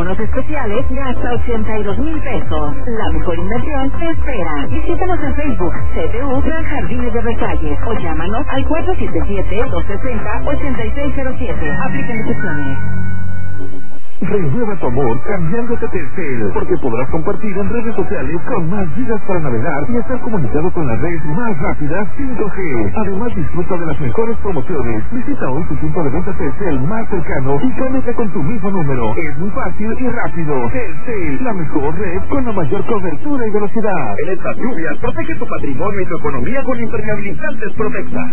bonos especiales de hasta 82,000 pesos. La mejor inversión te espera. Visítanos en Facebook, CTU Gran Jardines de Versalles, o llámanos al 477-260-8607. Aplican excepciones. Renueva tu amor cambiándote a Telcel, porque podrás compartir en redes sociales con más gigas para navegar y estar comunicado con la red más rápida 5G. Además, disfruta de las mejores promociones. Visita hoy tu punto de venta Telcel más cercano y cámbiate con tu mismo número. Es muy fácil y rápido. Telcel, la mejor red con la mayor cobertura y velocidad. En estas lluvias, protege tu patrimonio y tu economía con impermeabilizantes Protecta.